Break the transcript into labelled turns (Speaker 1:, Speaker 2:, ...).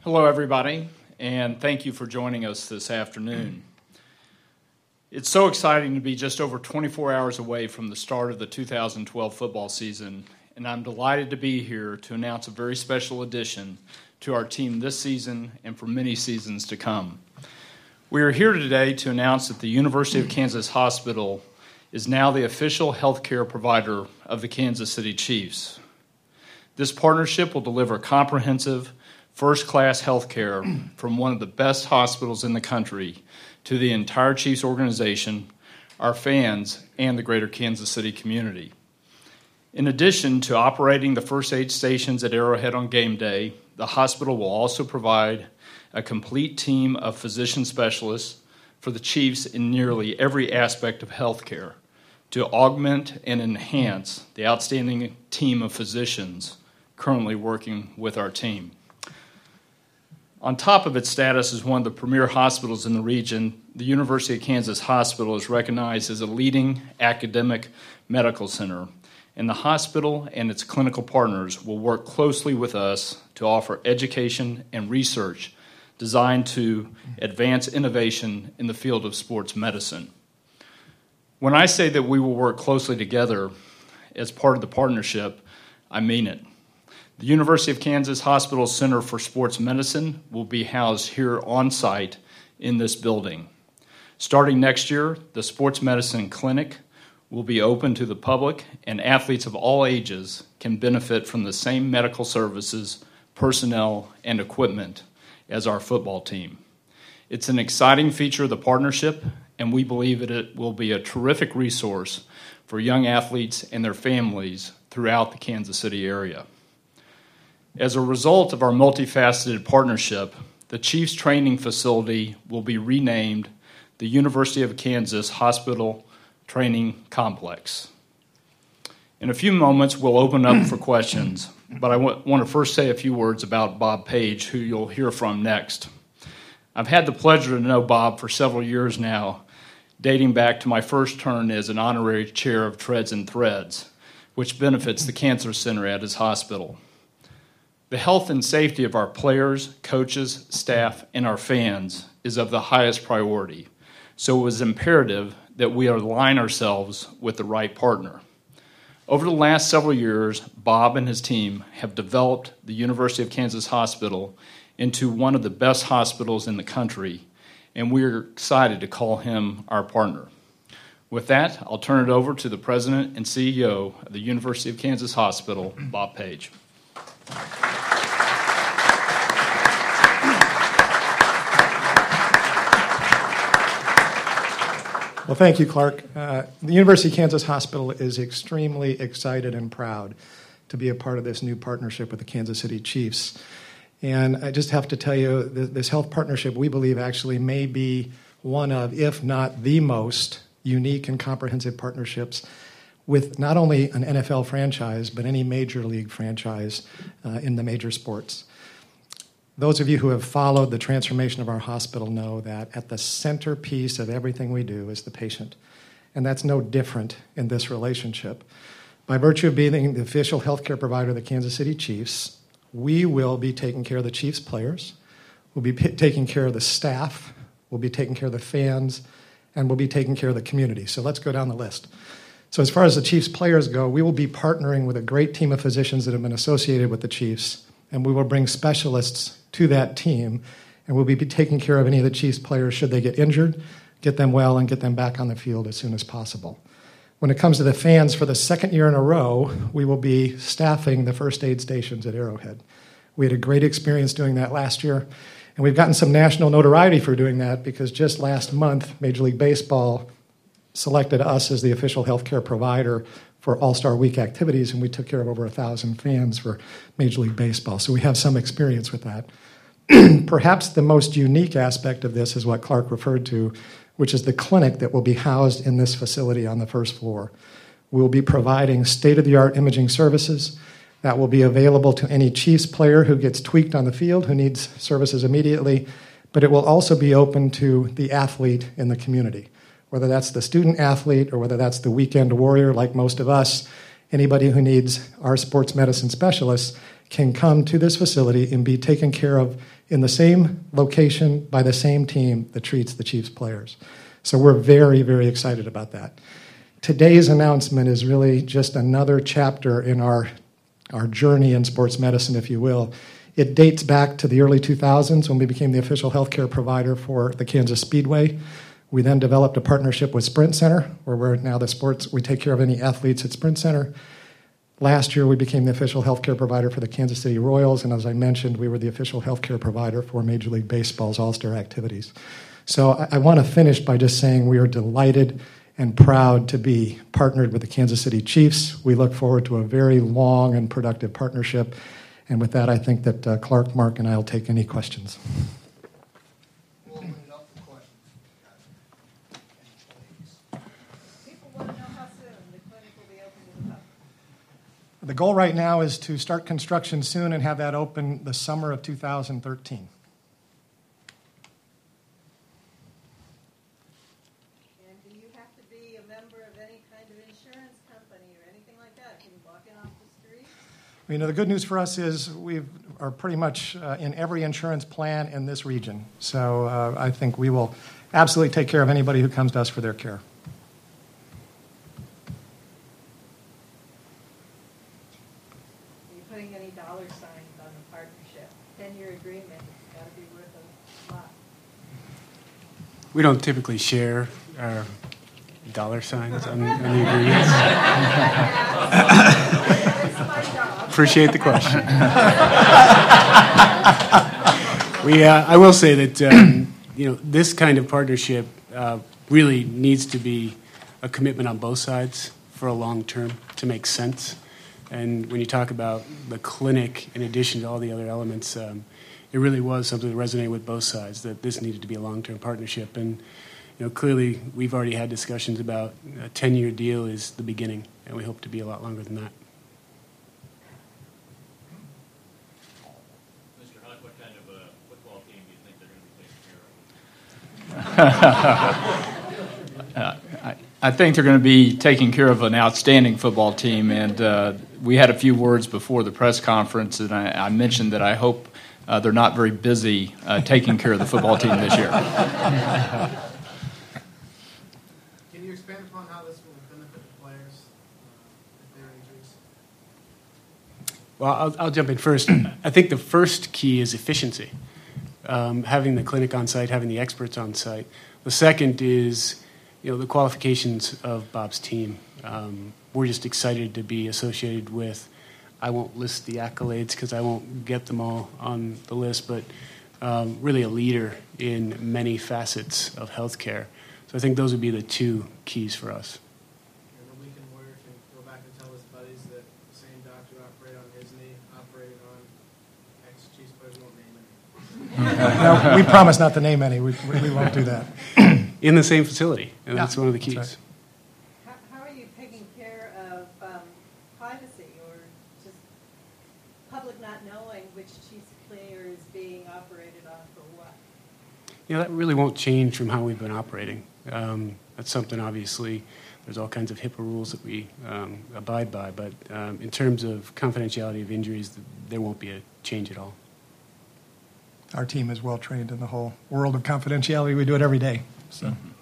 Speaker 1: Hello, everybody, and thank you for joining us this afternoon. It's so exciting to be just over 24 hours away from the start of the 2012 football season, and I'm delighted to be here to announce a very special addition to our team this season and for many seasons to come. We are here today to announce that the University of Kansas Hospital is now the official healthcare provider of the Kansas City Chiefs. This partnership will deliver comprehensive, first-class healthcare from one of the best hospitals in the country to the entire Chiefs organization, our fans, and the greater Kansas City community. In addition to operating the first aid stations at Arrowhead on game day, the hospital will also provide a complete team of physician specialists for the Chiefs in nearly every aspect of healthcare to augment and enhance the outstanding team of physicians currently working with our team. On top of its status as one of the premier hospitals in the region, the University of Kansas Hospital is recognized as a leading academic medical center, and the hospital and its clinical partners will work closely with us to offer education and research designed to advance innovation in the field of sports medicine. When I say that we will work closely together as part of the partnership, I mean it. The University of Kansas Hospital Center for Sports Medicine will be housed here on site in this building. Starting next year, the Sports Medicine Clinic will be open to the public, and athletes of all ages can benefit from the same medical services, personnel, and equipment as our football team. It's an exciting feature of the partnership, and we believe that it will be a terrific resource for young athletes and their families throughout the Kansas City area. As a result of our multifaceted partnership, the Chiefs training facility will be renamed the University of Kansas Hospital Training Complex. In a few moments, we'll open up for questions, but I want to first say a few words about Bob Page, who you'll hear from next. I've had the pleasure to know Bob for several years now, dating back to my first turn as an honorary chair of Treads and Threads, which benefits the Cancer Center at his hospital. The health and safety of our players, coaches, staff, and our fans is of the highest priority, so it was imperative that we align ourselves with the right partner. Over the last several years, Bob and his team have developed the University of Kansas Hospital into one of the best hospitals in the country, and we're excited to call him our partner. With that, I'll turn it over to the President and CEO of the University of Kansas Hospital, Bob Page.
Speaker 2: Well, thank you, Clark. The University of Kansas Hospital is extremely excited and proud to be a part of this new partnership with the Kansas City Chiefs. And I just have to tell you, this health partnership, we believe, actually may be one of, if not the most unique and comprehensive partnerships with not only an NFL franchise, but any major league franchise in the major sports. Those of you who have followed the transformation of our hospital know that at the centerpiece of everything we do is the patient. And that's no different in this relationship. By virtue of being the official healthcare provider of the Kansas City Chiefs, we will be taking care of the Chiefs players, we'll be taking care of the staff, we'll be taking care of the fans, and we'll be taking care of the community. So let's go down the list. So as far as the Chiefs players go, we will be partnering with a great team of physicians that have been associated with the Chiefs, and we will bring specialists to that team, and we'll be taking care of any of the Chiefs players should they get injured, get them well, and get them back on the field as soon as possible. When it comes to the fans, for the second year in a row, we will be staffing the first aid stations at Arrowhead. We had a great experience doing that last year, and we've gotten some national notoriety for doing that because just last month, Major League Baseball selected us as the official healthcare provider for All-Star Week activities, and we took care of over 1,000 fans for Major League Baseball. So we have some experience with that. Perhaps the most unique aspect of this is what Clark referred to, which is the clinic that will be housed in this facility on the first floor. We'll be providing state-of-the-art imaging services that will be available to any Chiefs player who gets tweaked on the field, who needs services immediately, but it will also be open to the athlete in the community, whether that's the student athlete or whether that's the weekend warrior like most of us. Anybody who needs our sports medicine specialists can come to this facility and be taken care of in the same location by the same team that treats the Chiefs players. So we're very, very excited about that. Today's announcement is really just another chapter in our journey in sports medicine, if you will. It dates back to the early 2000s when we became the official healthcare provider for the Kansas Speedway. We then developed a partnership with Sprint Center, where we're now we take care of any athletes at Sprint Center. Last year, we became the official healthcare provider for the Kansas City Royals, and as I mentioned, we were the official healthcare provider for Major League Baseball's All-Star activities. So I want to finish by just saying we are delighted and proud to be partnered with the Kansas City Chiefs. We look forward to a very long and productive partnership. And with that, I think that Clark, Mark, and I will take any questions.
Speaker 3: We'll open it up for questions.
Speaker 4: People want to know how soon the clinic will be open to the public.
Speaker 2: The goal right now is to start construction soon and have that open the summer of 2013.
Speaker 4: And do you have to be a member of any kind of insurance company or anything like that? Can you walk in off the street?
Speaker 2: You know, the good news for us is we are pretty much in every insurance plan in this region. So I think we will absolutely take care of anybody who comes to us for their care.
Speaker 4: Are you putting any dollar signs on the partnership? 10-year agreement, it's got to be worth a lot.
Speaker 5: We don't typically share our dollar signs on any agreements.
Speaker 4: It's my job.
Speaker 5: Appreciate the question. I will say that this kind of partnership really needs to be a commitment on both sides for a long term to make sense. And when you talk about the clinic, in addition to all the other elements, it really was something that resonated with both sides, that this needed to be a long-term partnership. And clearly, we've already had discussions about a 10-year deal is the beginning, and we hope to be a lot longer than that.
Speaker 6: Mr. Hunt, what kind of a football team do you think they're going to be taking care of?
Speaker 1: I think they're going to be taking care of an outstanding football team, and we had a few words before the press conference, and I mentioned that I hope they're not very busy taking care of the football team this year.
Speaker 3: Can you expand upon how this will benefit the players if there are injuries?
Speaker 5: Well, I'll jump in first. I think the first key is efficiency, having the clinic on site, having the experts on site. The second is the qualifications of Bob's team. We're just excited to be associated with, I won't list the accolades because I won't get them all on the list, but really a leader in many facets of healthcare. So I think those would be the two keys for us.
Speaker 3: And the weekend warrior can go back and tell his buddies that the same doctor operated on his knee, operated on ex-Chiefs players, won't name any.
Speaker 2: No, we promise not to name any. We won't do that.
Speaker 5: In the same facility, and that's one of the keys.
Speaker 2: That's right.
Speaker 4: How are you taking care of privacy or just public not knowing which Chiefs player is being operated on for what?
Speaker 5: That really won't change from how we've been operating. That's something, obviously, there's all kinds of HIPAA rules that we abide by, but in terms of confidentiality of injuries, there won't be a change at all.
Speaker 2: Our team is well trained in the whole world of confidentiality. We do it every day. So.